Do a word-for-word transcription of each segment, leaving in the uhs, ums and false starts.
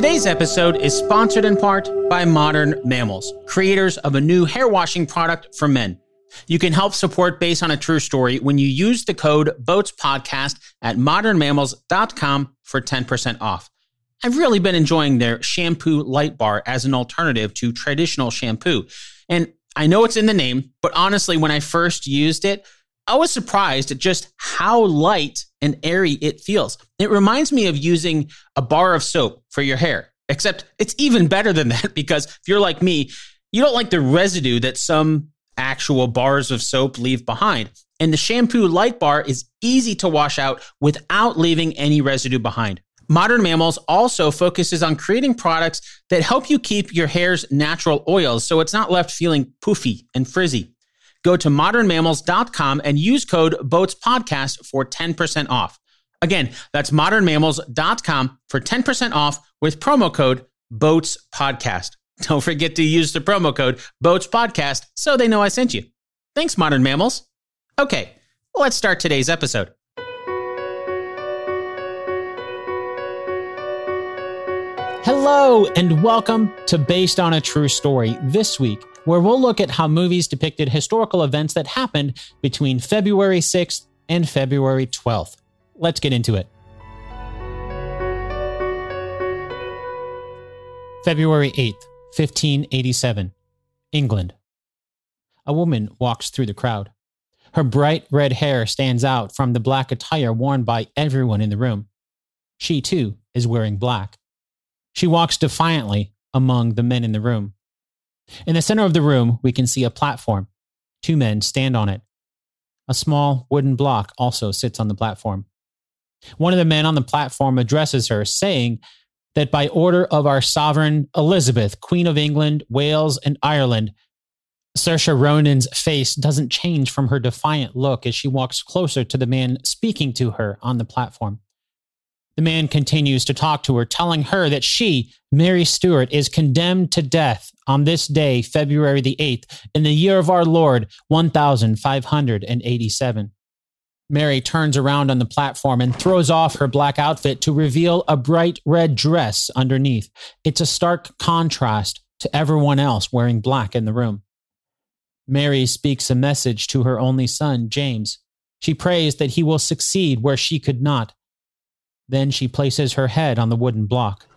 Today's episode is sponsored in part by Modern Mammals, creators of a new hair washing product for men. You can help support Based on a True Story when you use the code BOATSPODCAST at modern mammals dot com for ten percent off. I've really been enjoying their shampoo light bar as an alternative to traditional shampoo. And I know it's in the name, but honestly, when I first used it, I was surprised at just how light and airy it feels. It reminds me of using a bar of soap for your hair, except it's even better than that because if you're like me, you don't like the residue that some actual bars of soap leave behind. And the shampoo light bar is easy to wash out without leaving any residue behind. Modern Mammals also focuses on creating products that help you keep your hair's natural oils so it's not left feeling poofy and frizzy. Go to modern mammals dot com and use code BOATSPODCAST for ten percent off. Again, that's modern mammals dot com for ten percent off with promo code BOATSPODCAST. Don't forget to use the promo code BOATSPODCAST so they know I sent you. Thanks, Modern Mammals. Okay, let's start today's episode. Hello, and welcome to Based on a True Story this week, where we'll look at how movies depicted historical events that happened between February sixth and February twelfth. Let's get into it. February eighth, fifteen eighty-seven, England. A woman walks through the crowd. Her bright red hair stands out from the black attire worn by everyone in the room. She, too, is wearing black. She walks defiantly among the men in the room. In the center of the room, we can see a platform. Two men stand on it. A small wooden block also sits on the platform. One of the men on the platform addresses her, saying that by order of our sovereign Elizabeth, Queen of England, Wales, and Ireland, Saoirse Ronan's face doesn't change from her defiant look as she walks closer to the man speaking to her on the platform. The man continues to talk to her, telling her that she, Mary Stuart, is condemned to death on this day, February the eighth, in the year of our Lord, one thousand five hundred eighty-seven. Mary turns around on the platform and throws off her black outfit to reveal a bright red dress underneath. It's a stark contrast to everyone else wearing black in the room. Mary speaks a message to her only son, James. She prays that he will succeed where she could not. Then she places her head on the wooden block.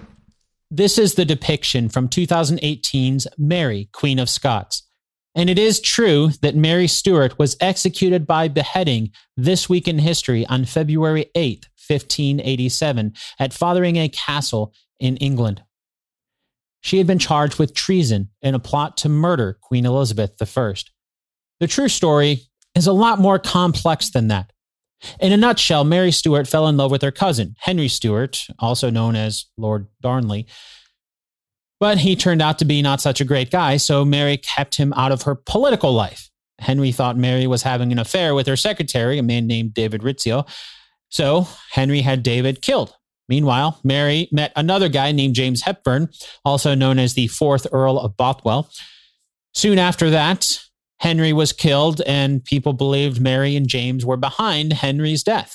This is the depiction from two thousand eighteen's Mary, Queen of Scots. And it is true that Mary Stuart was executed by beheading this week in history on February eighth, fifteen eighty-seven, at Fotheringay Castle in England. She had been charged with treason in a plot to murder Queen Elizabeth the First. The true story is a lot more complex than that. In a nutshell, Mary Stuart fell in love with her cousin, Henry Stuart, also known as Lord Darnley. But he turned out to be not such a great guy, so Mary kept him out of her political life. Henry thought Mary was having an affair with her secretary, a man named David Rizzio, so Henry had David killed. Meanwhile, Mary met another guy named James Hepburn, also known as the fourth Earl of Bothwell. Soon after that, Henry was killed, and people believed Mary and James were behind Henry's death.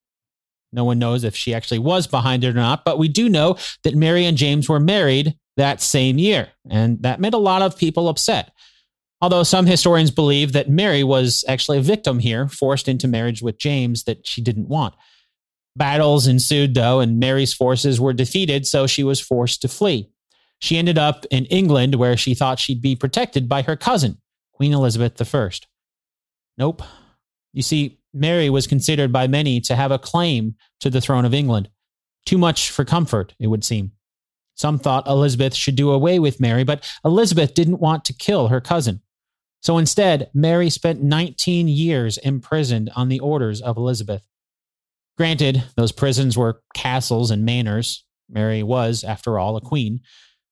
No one knows if she actually was behind it or not, but we do know that Mary and James were married that same year, and that made a lot of people upset. Although some historians believe that Mary was actually a victim here, forced into marriage with James that she didn't want. Battles ensued, though, and Mary's forces were defeated, so she was forced to flee. She ended up in England, where she thought she'd be protected by her cousin, Queen Elizabeth the First. Nope. You see, Mary was considered by many to have a claim to the throne of England. Too much for comfort, it would seem. Some thought Elizabeth should do away with Mary, but Elizabeth didn't want to kill her cousin. So instead, Mary spent nineteen years imprisoned on the orders of Elizabeth. Granted, those prisons were castles and manors. Mary was, after all, a queen.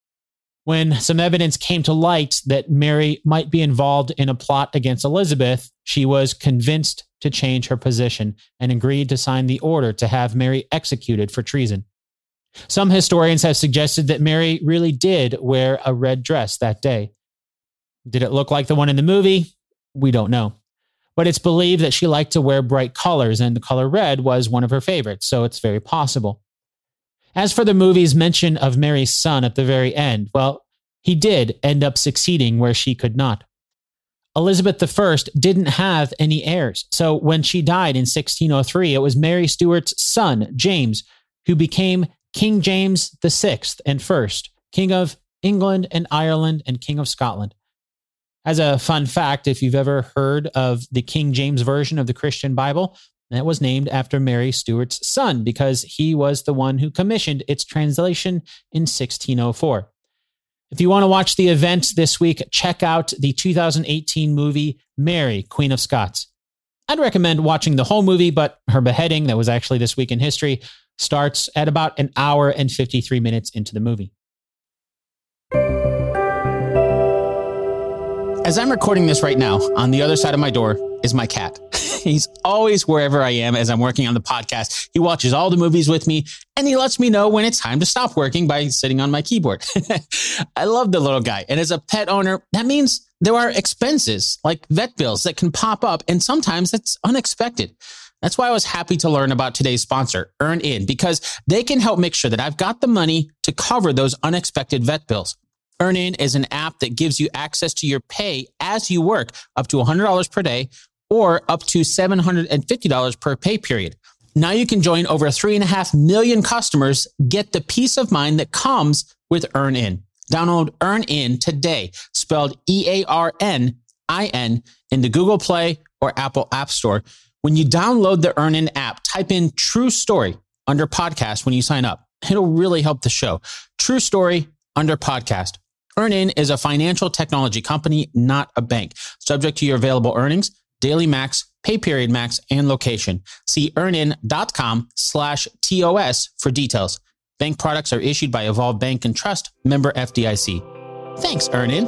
When some evidence came to light that Mary might be involved in a plot against Elizabeth, she was convinced to change her position and agreed to sign the order to have Mary executed for treason. Some historians have suggested that Mary really did wear a red dress that day. Did it look like the one in the movie? We don't know. But it's believed that she liked to wear bright colors, and the color red was one of her favorites, so it's very possible. As for the movie's mention of Mary's son at the very end, well, he did end up succeeding where she could not. Elizabeth the First didn't have any heirs, so when she died in sixteen oh three, it was Mary Stuart's son, James, who became King James the Sixth and First, King of England and Ireland and King of Scotland. As a fun fact, if you've ever heard of the King James Version of the Christian Bible, that was named after Mary Stuart's son because he was the one who commissioned its translation in sixteen oh four. If you want to watch the event this week, check out the two thousand eighteen movie Mary, Queen of Scots. I'd recommend watching the whole movie, but her beheading, that was actually this week in history, starts at about an hour and fifty-three minutes into the movie. As I'm recording this right now, on the other side of my door is my cat. He's always wherever I am as I'm working on the podcast. He watches all the movies with me, and he lets me know when it's time to stop working by sitting on my keyboard. I love the little guy. And as a pet owner, that means there are expenses like vet bills that can pop up, and sometimes it's unexpected. That's why I was happy to learn about today's sponsor, EarnIn, because they can help make sure that I've got the money to cover those unexpected vet bills. EarnIn is an app that gives you access to your pay as you work, up to one hundred dollars per day or up to seven hundred fifty dollars per pay period. Now you can join over three and a half million customers, get the peace of mind that comes with EarnIn. Download EarnIn today, spelled E A R N I N, in the Google Play or Apple App Store. When you download the EarnIn app, type in True Story under podcast when you sign up. It'll really help the show. True Story under podcast. EarnIn is a financial technology company, not a bank. Subject to your available earnings, daily max, pay period max, and location. See earnin.com slash TOS for details. Bank products are issued by Evolve Bank and Trust, member F D I C. Thanks, EarnIn.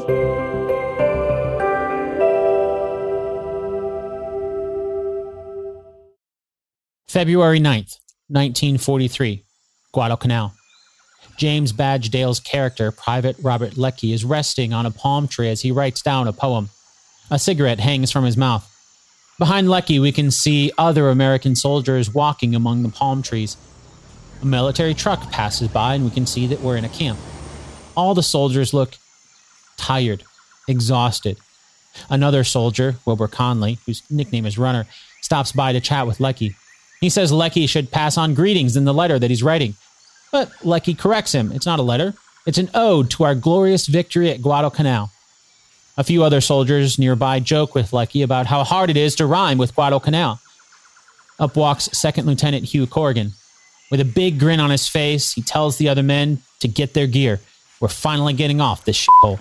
February ninth, nineteen forty-three, Guadalcanal. James Badge Dale's character, Private Robert Leckie, is resting on a palm tree as he writes down a poem. A cigarette hangs from his mouth. Behind Leckie, we can see other American soldiers walking among the palm trees. A military truck passes by, and we can see that we're in a camp. All the soldiers look tired, exhausted. Another soldier, Wilbur Conley, whose nickname is Runner, stops by to chat with Leckie. He says Leckie should pass on greetings in the letter that he's writing. But Leckie corrects him. It's not a letter. It's an ode to our glorious victory at Guadalcanal. A few other soldiers nearby joke with Leckie about how hard it is to rhyme with Guadalcanal. Up walks Second Lieutenant Hugh Corrigan. With a big grin on his face, he tells the other men to get their gear. We're finally getting off this shithole.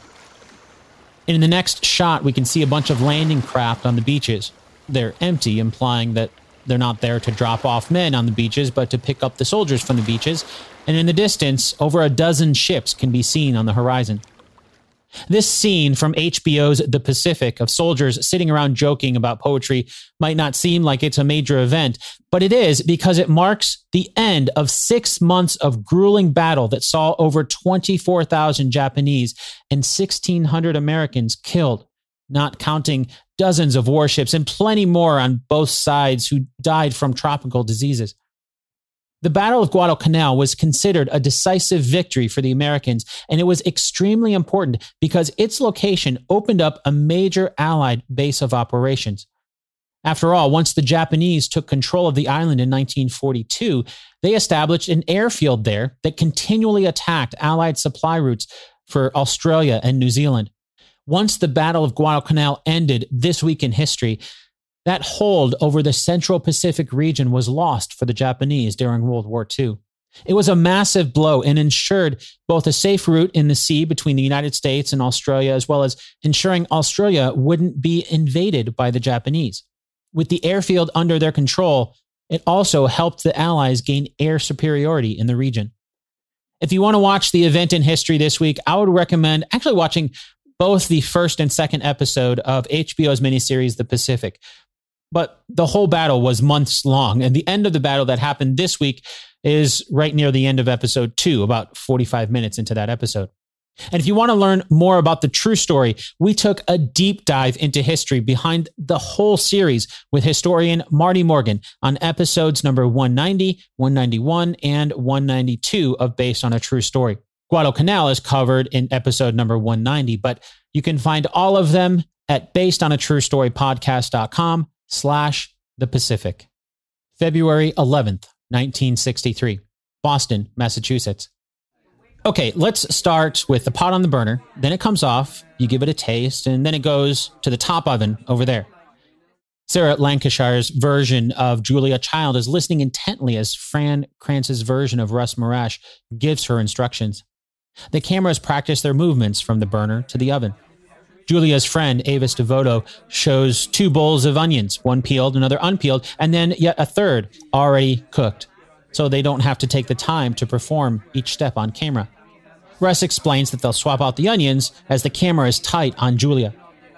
In the next shot, we can see a bunch of landing craft on the beaches. They're empty, implying that they're not there to drop off men on the beaches, but to pick up the soldiers from the beaches. And in the distance, over a dozen ships can be seen on the horizon. This scene from H B O's The Pacific of soldiers sitting around joking about poetry might not seem like it's a major event, but it is because it marks the end of six months of grueling battle that saw over twenty-four thousand Japanese and sixteen hundred Americans killed, not counting dozens of warships and plenty more on both sides who died from tropical diseases. The Battle of Guadalcanal was considered a decisive victory for the Americans, and it was extremely important because its location opened up a major Allied base of operations. After all, once the Japanese took control of the island in nineteen forty-two, they established an airfield there that continually attacked Allied supply routes for Australia and New Zealand. Once the Battle of Guadalcanal ended this week in history, that hold over the Central Pacific region was lost for the Japanese during World War Two. It was a massive blow and ensured both a safe route in the sea between the United States and Australia, as well as ensuring Australia wouldn't be invaded by the Japanese. With the airfield under their control, it also helped the Allies gain air superiority in the region. If you want to watch the event in history this week, I would recommend actually watching both the first and second episode of H B O's miniseries, The Pacific. But the whole battle was months long, and the end of the battle that happened this week is right near the end of episode two, about forty-five minutes into that episode. And if you want to learn more about the true story, we took a deep dive into history behind the whole series with historian Marty Morgan on episodes number one ninety, one ninety-one, and one ninety-two of Based on a True Story. Guadalcanal is covered in episode number one ninety, but you can find all of them at basedonatruestorypodcast.com slash the Pacific. February eleventh, nineteen sixty-three, Boston, Massachusetts. Okay, let's start with the pot on the burner. Then it comes off, you give it a taste, and then it goes to the top oven over there. Sarah Lancashire's version of Julia Child is listening intently as Fran Kranz's version of Russ Marash gives her instructions. The cameras practice their movements from the burner to the oven. Julia's friend, Avis Devoto, shows two bowls of onions, one peeled, another unpeeled, and then yet a third already cooked, so they don't have to take the time to perform each step on camera. Russ explains that they'll swap out the onions as the camera is tight on Julia.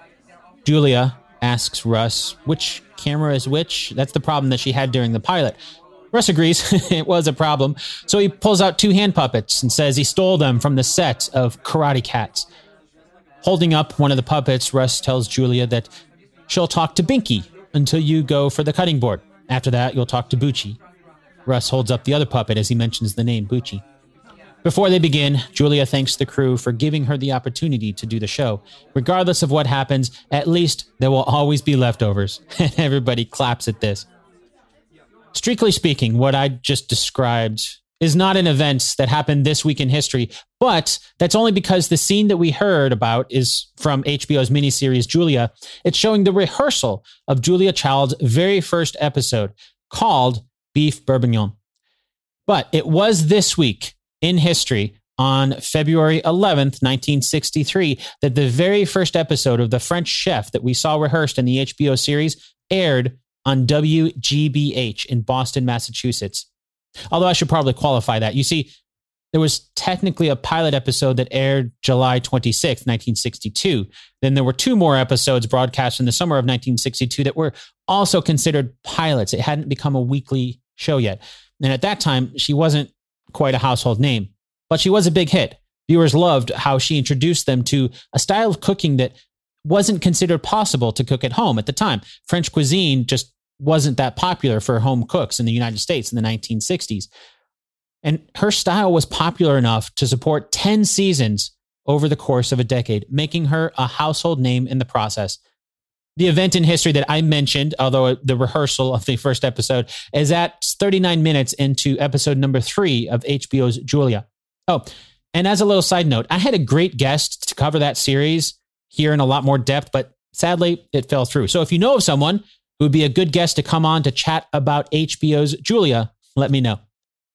Julia asks Russ which camera is which. That's the problem that she had during the pilot. Russ agrees it was a problem, so he pulls out two hand puppets and says he stole them from the set of Karate Cats. Holding up one of the puppets, Russ tells Julia that she'll talk to Binky until you go for the cutting board. After that, you'll talk to Bucci. Russ holds up the other puppet as he mentions the name Bucci. Before they begin, Julia thanks the crew for giving her the opportunity to do the show. Regardless of what happens, at least there will always be leftovers. And everybody claps at this. Strictly speaking, what I just described is not an event that happened this week in history, but that's only because the scene that we heard about is from H B O's miniseries Julia. It's showing the rehearsal of Julia Child's very first episode, called Beef Bourguignon. But it was this week in history, on February eleventh, nineteen sixty-three, that the very first episode of The French Chef that we saw rehearsed in the H B O series aired on W G B H in Boston, Massachusetts. Although I should probably qualify that. You see, there was technically a pilot episode that aired July twenty-sixth, nineteen sixty-two. Then there were two more episodes broadcast in the summer of nineteen sixty-two that were also considered pilots. It hadn't become a weekly show yet. And at that time, she wasn't quite a household name, but she was a big hit. Viewers loved how she introduced them to a style of cooking that wasn't considered possible to cook at home at the time. French cuisine just wasn't that popular for home cooks in the United States in the nineteen sixties. And her style was popular enough to support ten seasons over the course of a decade, making her a household name in the process. The event in history that I mentioned, although the rehearsal of the first episode, is at thirty-nine minutes into episode number three of H B O's Julia. Oh, and as a little side note, I had a great guest to cover that series here in a lot more depth, but sadly, it fell through. So if you know of someone who would be a good guest to come on to chat about H B O's Julia, let me know.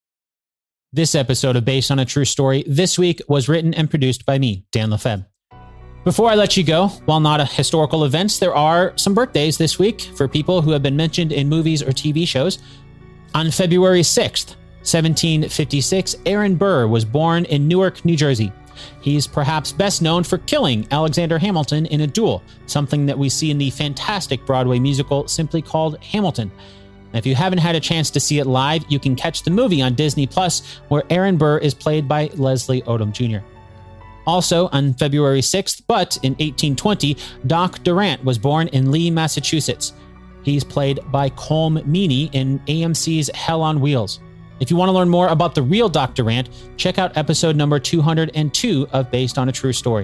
This episode of Based on a True Story this week was written and produced by me, Dan Lefebvre. Before I let you go, while not a historical events, there are some birthdays this week for people who have been mentioned in movies or T V shows. On February sixth, seventeen fifty-six, Aaron Burr was born in Newark, New Jersey. He's perhaps best known for killing Alexander Hamilton in a duel, something that we see in the fantastic Broadway musical simply called Hamilton. If you haven't had a chance to see it live, you can catch the movie on Disney Plus, where Aaron Burr is played by Leslie Odom Junior Also on February sixth, but in eighteen twenty, Doc Durant was born in Lee, Massachusetts. He's played by Colm Meaney in A M C's Hell on Wheels. If you want to learn more about the real Doc Durant, check out episode number two hundred two of Based on a True Story.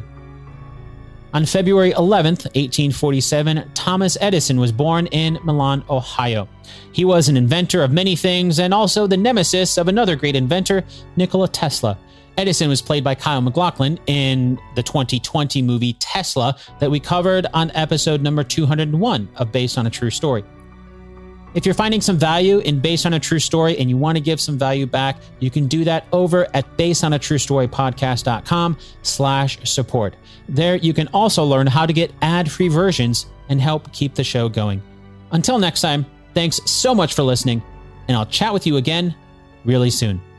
On February eleventh, eighteen forty-seven, Thomas Edison was born in Milan, Ohio. He was an inventor of many things and also the nemesis of another great inventor, Nikola Tesla. Edison was played by Kyle MacLachlan in the twenty twenty movie Tesla that we covered on episode number two hundred one of Based on a True Story. If you're finding some value in Based on a True Story and you want to give some value back, you can do that over at basedonatruestorypodcast.com slash support. There you can also learn how to get ad-free versions and help keep the show going. Until next time, thanks so much for listening, and I'll chat with you again really soon.